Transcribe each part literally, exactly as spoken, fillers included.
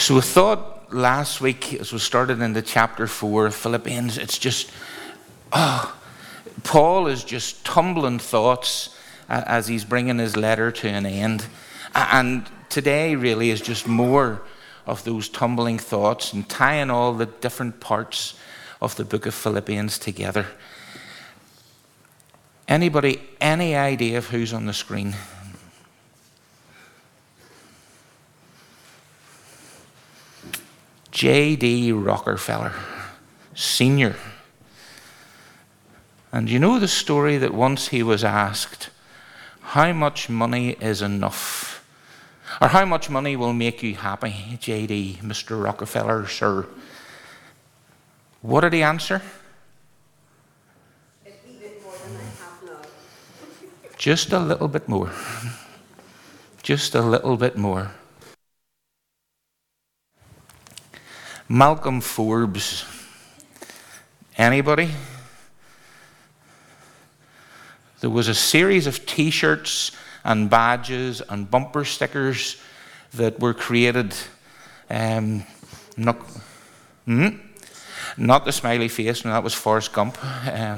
So we thought last week, as we started into chapter four of Philippians, it's just, oh, Paul is just tumbling thoughts as he's bringing his letter to an end. And today really is just more of those tumbling thoughts and tying all the different parts of the book of Philippians together. Anybody, any idea of who's on the screen? J D Rockefeller, Senior. And you know the story that once he was asked, how much money is enough? Or how much money will make you happy, J D, Mister Rockefeller, sir? What did he answer? A bit more than I have now. Just a little bit more. Just a little bit more. Malcolm Forbes. Anybody? There was a series of t-shirts and badges and bumper stickers that were created. Um, not, hmm? not the smiley face, no, that was Forrest Gump. Um,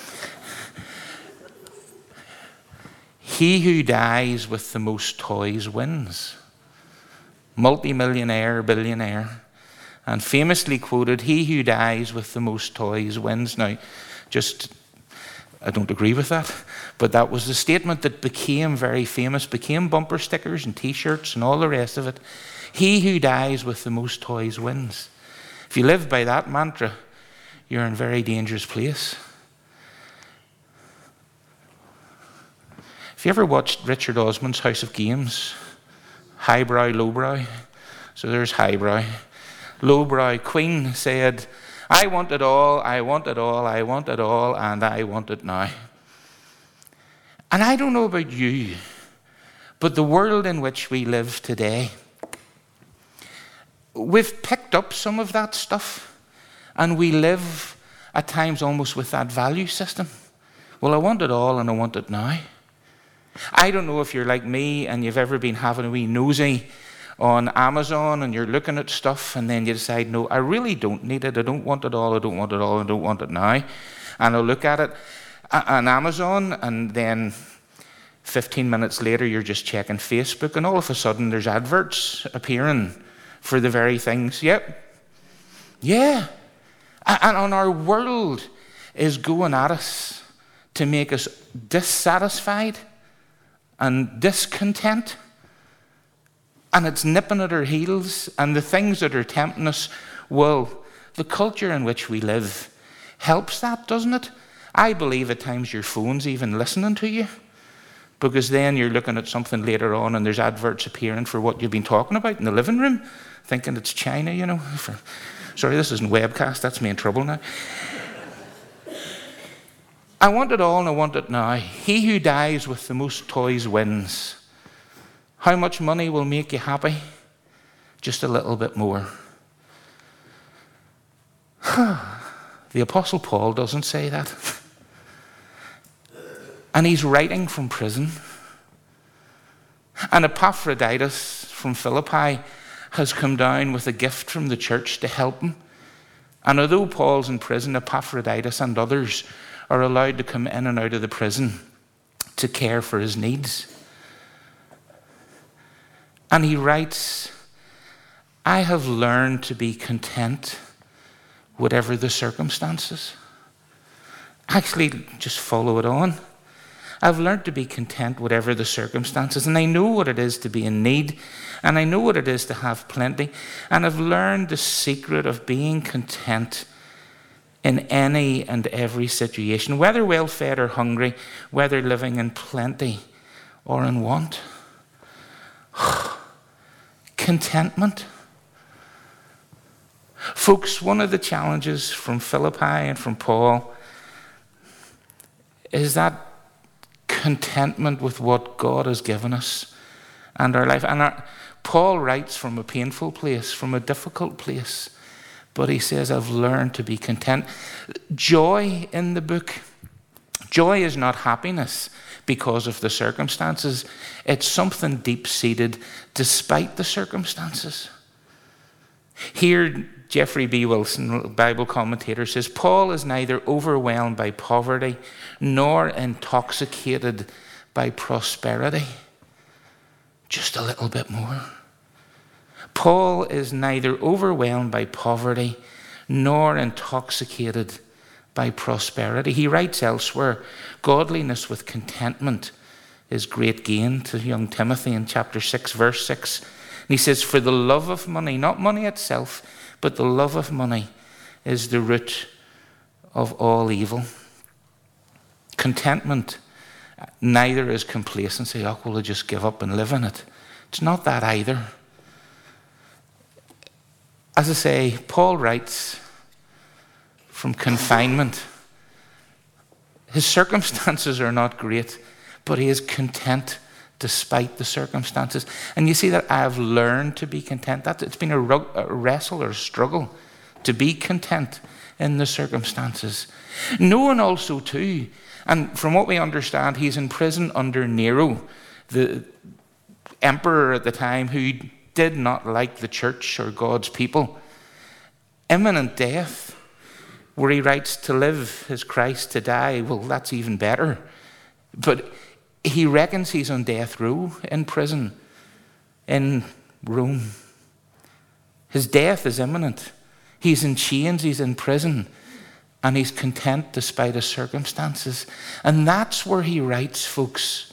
he who dies with the most toys wins. Multi-millionaire, billionaire. And famously quoted, he who dies with the most toys wins. Now, just, I don't agree with that, but that was the statement that became very famous, became bumper stickers and t-shirts and all the rest of it. He who dies with the most toys wins. If you live by that mantra, you're in a very dangerous place. Have you ever watched Richard Osman's House of Games? Highbrow, lowbrow. So there's highbrow. Lowbrow Queen said, I want it all, I want it all, I want it all, and I want it now. And I don't know about you, but the world in which we live today, we've picked up some of that stuff, and we live at times almost with that value system. Well, I want it all, and I want it now. I don't know if you're like me, and you've ever been having a wee nosy on Amazon and you're looking at stuff and then you decide, no, I really don't need it. I don't want it all. I don't want it all. I don't want it now. And I'll look at it on Amazon and then fifteen minutes later you're just checking Facebook and all of a sudden there's adverts appearing for the very things. Yep. Yeah. And on our world is going at us to make us dissatisfied and discontent. And it's nipping at our heels, and the things that are tempting us, well, the culture in which we live helps that, doesn't it? I believe at times your phone's even listening to you, because then you're looking at something later on and there's adverts appearing for what you've been talking about in the living room, thinking it's China, you know. For, sorry, this isn't webcast, that's me in trouble now. I want it all and I want it now. He who dies with the most toys wins. How much money will make you happy? Just a little bit more. The Apostle Paul doesn't say that. And he's writing from prison. And Epaphroditus from Philippi has come down with a gift from the church to help him. And although Paul's in prison, Epaphroditus and others are allowed to come in and out of the prison to care for his needs. And he writes, I have learned to be content whatever the circumstances. Actually, just follow it on. I've learned to be content whatever the circumstances. And I know what it is to be in need. And I know what it is to have plenty. And I've learned the secret of being content in any and every situation, whether well-fed or hungry, whether living in plenty or in want. Contentment. Folks, one of the challenges from Philippi and from Paul is that contentment with what God has given us and our life. And our, Paul writes from a painful place, from a difficult place, but he says, I've learned to be content. Joy in the book. Joy is not happiness because of the circumstances. It's something deep-seated despite the circumstances. Here, Jeffrey B. Wilson, Bible commentator, says, Paul is neither overwhelmed by poverty nor intoxicated by prosperity. Just a little bit more. Paul is neither overwhelmed by poverty nor intoxicated by prosperity. He writes elsewhere, godliness with contentment is great gain, to young Timothy in chapter six, verse six. And he says, for the love of money, not money itself, but the love of money is the root of all evil. Contentment neither is complacency. Oh, well, I'll just give up and live in it. It's not that either. As I say, Paul writes from confinement. His circumstances are not great, but he is content despite the circumstances. And you see that I have learned to be content. That it's been a, a wrestle or a struggle to be content in the circumstances. Knowing also too, and from what we understand, he's in prison under Nero, the emperor at the time, who did not like the church or God's people. Imminent death, where he writes, to live is Christ, to die, well, that's even better. But he reckons he's on death row in prison in Rome. His death is imminent. He's in chains, he's in prison, and he's content despite his circumstances. And that's where he writes, folks,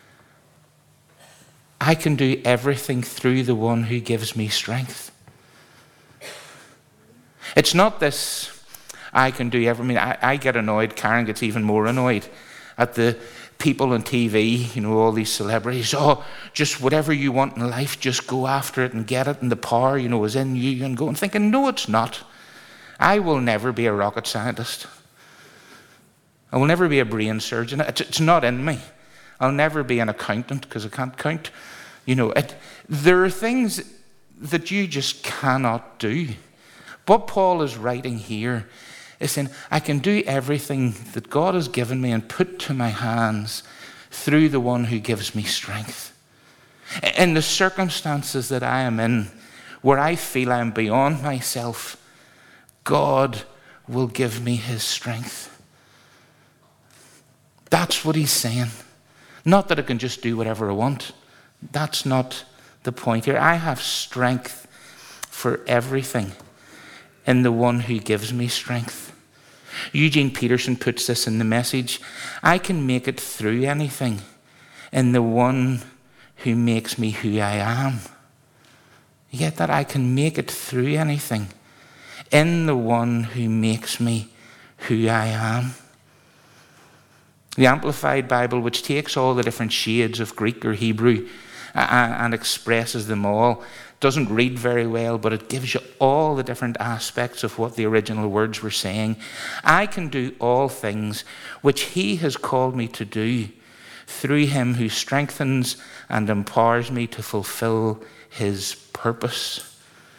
I can do everything through the one who gives me strength. It's not this, I can do everything. I, I get annoyed, Karen gets even more annoyed at the people on T V, you know, all these celebrities. Oh, just whatever you want in life, just go after it and get it, and the power, you know, is in you, and go and thinking, no, it's not. I will never be a rocket scientist. I will never be a brain surgeon. It's, it's not in me. I'll never be an accountant because I can't count. You know, it, there are things that you just cannot do. What Paul is writing here is saying, I can do everything that God has given me and put to my hands through the one who gives me strength. In the circumstances that I am in, where I feel I am beyond myself, God will give me his strength. That's what he's saying. Not that I can just do whatever I want. That's not the point here. I have strength for everything in the one who gives me strength. Eugene Peterson puts this in The Message. I can make it through anything in the one who makes me who I am. You get that? I can make it through anything in the one who makes me who I am. The Amplified Bible, which takes all the different shades of Greek or Hebrew and expresses them all, doesn't read very well, but it gives you all the different aspects of what the original words were saying. I can do all things which he has called me to do through him who strengthens and empowers me to fulfill his purpose.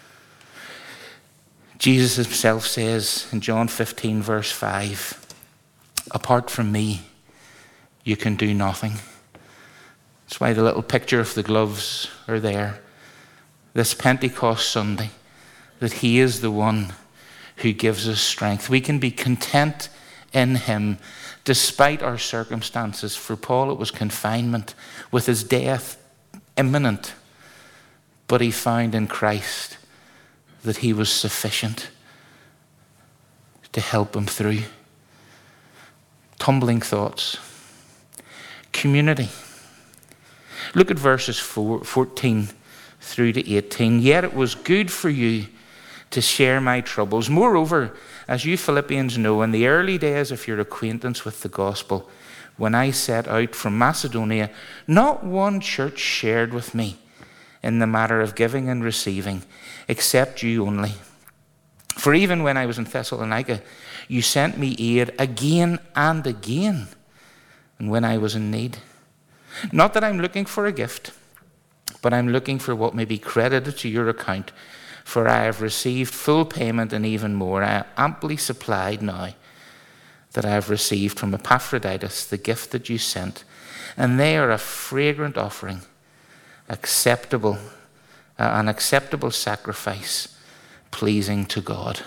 Jesus himself says in John fifteen, verse five, apart from me, you can do nothing. That's why the little picture of the gloves are there. This Pentecost Sunday, that he is the one who gives us strength. We can be content in him despite our circumstances. For Paul, it was confinement with his death imminent. But he found in Christ that he was sufficient to help him through. Tumbling thoughts. Community. Look at verses four, fourteen through to eighteen. Yet it was good for you to share my troubles. Moreover, as you Philippians know, in the early days of your acquaintance with the gospel, when I set out from Macedonia, not one church shared with me in the matter of giving and receiving, except you only. For even when I was in Thessalonica, you sent me aid again and again, and when I was in need. Not that I'm looking for a gift, but I'm looking for what may be credited to your account, for I have received full payment and even more. I am amply supplied now that I have received from Epaphroditus the gift that you sent, and they are a fragrant offering, acceptable, uh, an acceptable sacrifice pleasing to God.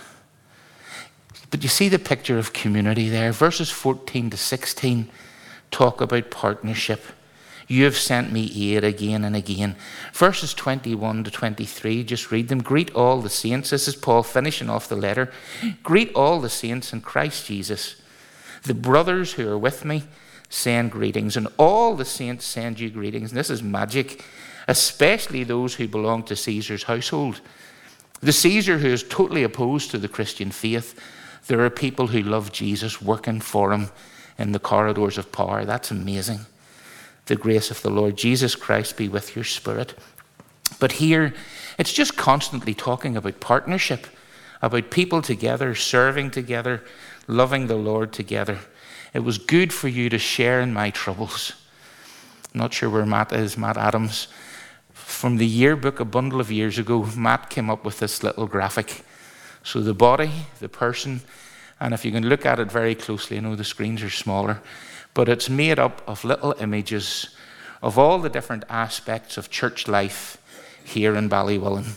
But you see the picture of community there. Verses fourteen to sixteen talk about partnership. You have sent me aid again and again. Verses twenty-one to twenty-three, just read them. Greet all the saints. This is Paul finishing off the letter. Greet all the saints in Christ Jesus. The brothers who are with me send greetings, and all the saints send you greetings. And this is magic, especially those who belong to Caesar's household. The Caesar who is totally opposed to the Christian faith, there are people who love Jesus working for him in the corridors of power. That's amazing. The grace of the Lord Jesus Christ be with your spirit. But here, it's just constantly talking about partnership, about people together, serving together, loving the Lord together. It was good for you to share in my troubles. I'm not sure where Matt is, Matt Adams. From the yearbook a bundle of years ago, Matt came up with this little graphic. So the body, the person, and if you can look at it very closely, I know the screens are smaller, but it's made up of little images of all the different aspects of church life here in Ballywillen.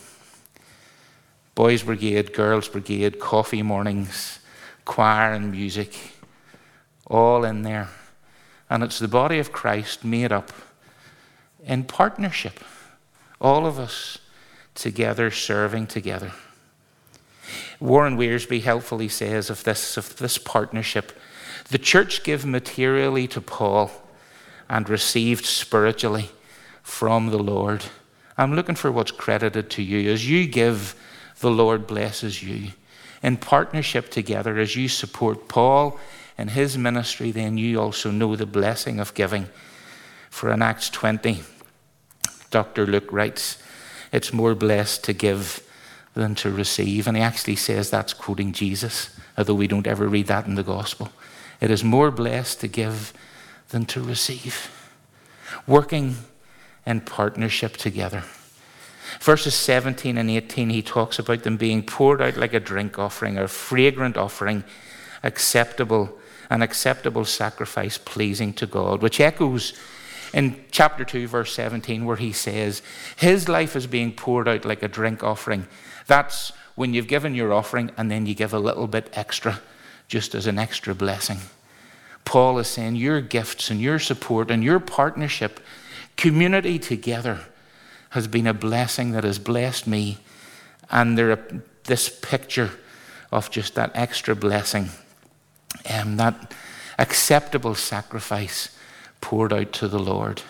Boys' Brigade, Girls' Brigade, coffee mornings, choir and music, all in there. And it's the body of Christ made up in partnership. All of us together, serving together. Warren Wiersbe helpfully says of this, of this partnership, the church gave materially to Paul and received spiritually from the Lord. I'm looking for what's credited to you. As you give, the Lord blesses you. In partnership together, as you support Paul and his ministry, then you also know the blessing of giving. For in Acts twenty, Doctor Luke writes, it's more blessed to give than to receive. And he actually says that's quoting Jesus, although we don't ever read that in the gospel. It is more blessed to give than to receive. Working in partnership together. Verses seventeen and eighteen, he talks about them being poured out like a drink offering, a fragrant offering, acceptable, an acceptable sacrifice pleasing to God, which echoes in chapter two, verse seventeen, where he says, his life is being poured out like a drink offering. That's when you've given your offering and then you give a little bit extra, just as an extra blessing. Paul is saying your gifts and your support and your partnership, community together, has been a blessing that has blessed me. And there are this picture of just that extra blessing, and that acceptable sacrifice poured out to the Lord.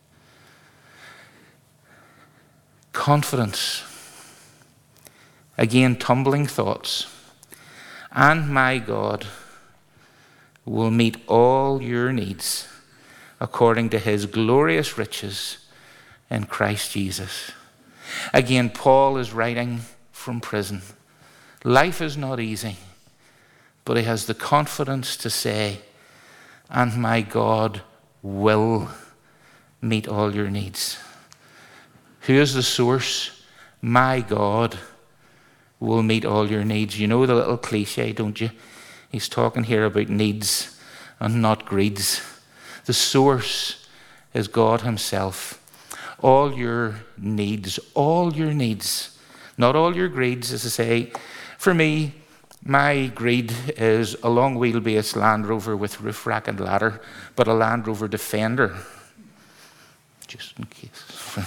Confidence. Again, tumbling thoughts. And my God will meet all your needs according to his glorious riches in Christ Jesus. Again, Paul is writing from prison. Life is not easy, but he has the confidence to say, and my God will meet all your needs. Who is the source? My God will meet all your needs. You know the little cliche, don't you? He's talking here about needs and not greeds. The source is God himself. All your needs, all your needs, not all your greeds, as I say. For me, my greed is a long wheelbase Land Rover with roof rack and ladder, but a Land Rover Defender, just in case.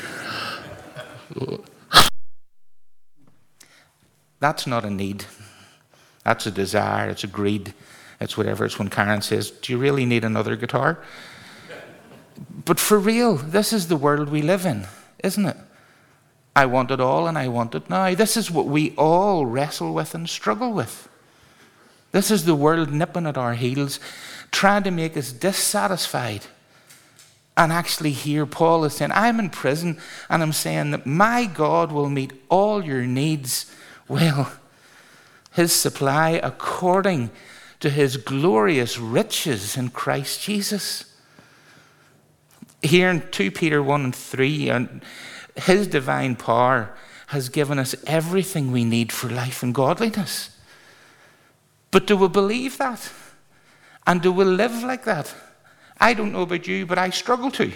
That's not a need. That's a desire. It's a greed. It's whatever. It's when Karen says, do you really need another guitar? But for real, this is the world we live in, isn't it? I want it all and I want it now. This is what we all wrestle with and struggle with. This is the world nipping at our heels, trying to make us dissatisfied. And actually here Paul is saying, I'm in prison and I'm saying that my God will meet all your needs. Well, his supply according to his glorious riches in Christ Jesus. Here in Second Peter one and three, and his divine power has given us everything we need for life and godliness. But do we believe that? And do we live like that? I don't know about you, but I struggle to.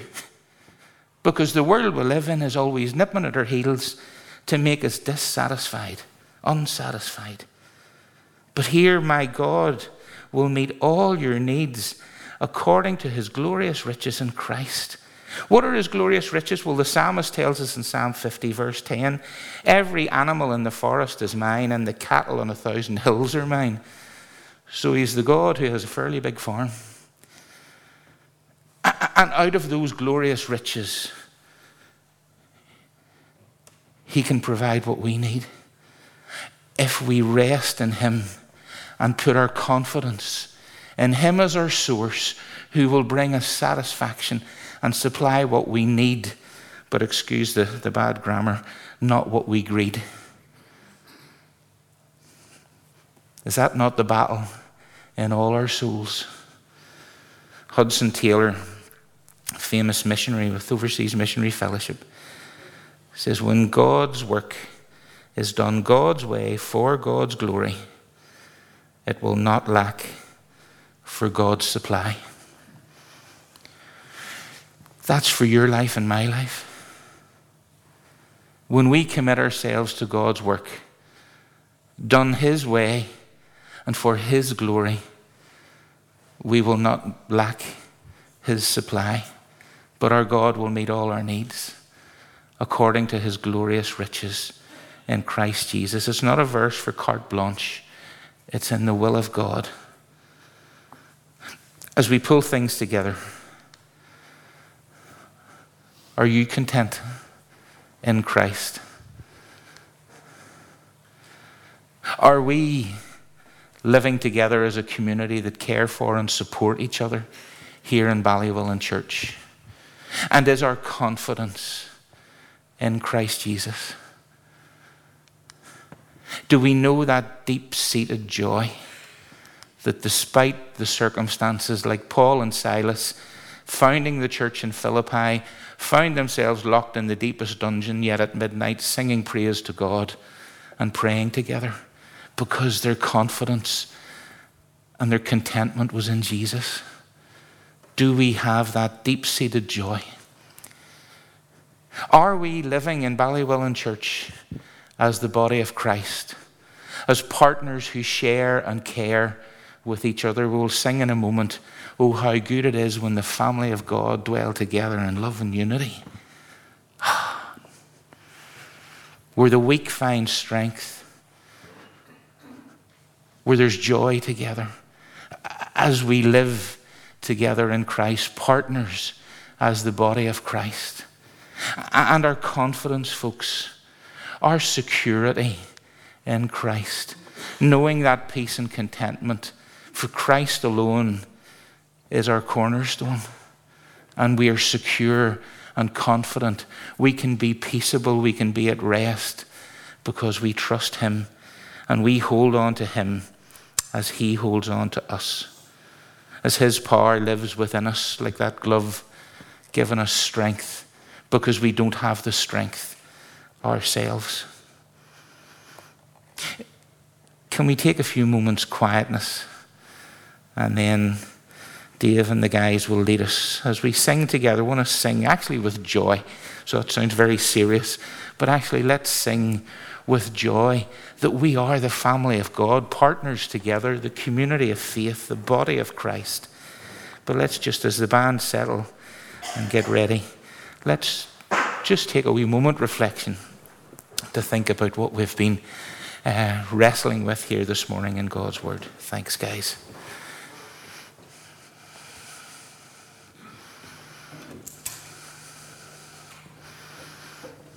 Because the world we live in is always nipping at our heels to make us dissatisfied unsatisfied. But here, my God will meet all your needs according to his glorious riches in Christ. What are his glorious riches? Well, the psalmist tells us in Psalm fifty, verse ten, every animal in the forest is mine, and the cattle on a thousand hills are mine. So he's the God who has a fairly big farm. And out of those glorious riches, he can provide what we need. If we rest in him and put our confidence in him as our source, who will bring us satisfaction and supply what we need, but excuse the, the bad grammar, not what we greed. Is that not the battle in all our souls? Hudson Taylor, famous missionary with Overseas Missionary Fellowship, says, when God's work is done God's way for God's glory, it will not lack for God's supply. That's for your life and my life. When we commit ourselves to God's work, done his way and for his glory, we will not lack his supply, but our God will meet all our needs according to his glorious riches in Christ Jesus. It's not a verse for carte blanche. It's in the will of God. As we pull things together, are you content in Christ? Are we living together as a community that care for and support each other here in Ballywillan Church? And is our confidence in Christ Jesus? Do we know that deep-seated joy that despite the circumstances, like Paul and Silas, founding the church in Philippi, found themselves locked in the deepest dungeon, yet at midnight singing praise to God and praying together, because their confidence and their contentment was in Jesus? Do we have that deep-seated joy? Are we living in Ballywillan Church as the body of Christ, as partners who share and care with each other? We'll sing in a moment, oh, how good it is when the family of God dwell together in love and unity. Where the weak find strength, where there's joy together, as we live together in Christ, partners as the body of Christ. And our confidence, folks, our security in Christ, knowing that peace and contentment for Christ alone is our cornerstone, and we are secure and confident. We can be peaceable, we can be at rest because we trust him and we hold on to him as he holds on to us, as his power lives within us like that glove, giving us strength because we don't have the strength ourselves. Can we take a few moments quietness, and then Dave and the guys will lead us as we sing together. I want to sing actually with joy. So it sounds very serious, but actually let's sing with joy that we are the family of God, partners together, the community of faith, the body of Christ. But let's just, as the band settle and get ready, let's just take a wee moment reflection to think about what we've been uh, wrestling with here this morning in God's Word. Thanks, guys.